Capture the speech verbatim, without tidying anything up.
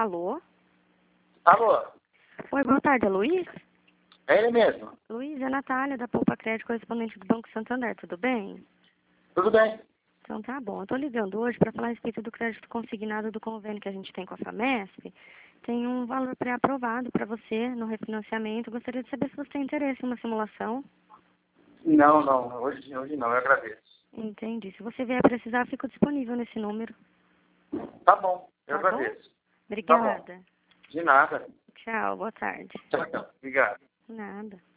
Alô? Alô? Oi, boa tarde, é Luiz? É ele mesmo? Luiz, é a Natália, da Poupa Crédito, correspondente do Banco Santander, tudo bem? Tudo bem? Então tá bom, eu tô ligando hoje para falar a respeito do crédito consignado do convênio que a gente tem com a FAMESP. Tem um valor pré-aprovado para você no refinanciamento. Gostaria de saber se você tem interesse em uma simulação. Não, não. Hoje, hoje não, eu agradeço. Entendi. Se você vier precisar, fico disponível nesse número. Tá bom, eu Tá bom? agradeço. Obrigada. Tá bom. De nada. Tchau, boa tarde. Tchau, tchau. Obrigado. Nada.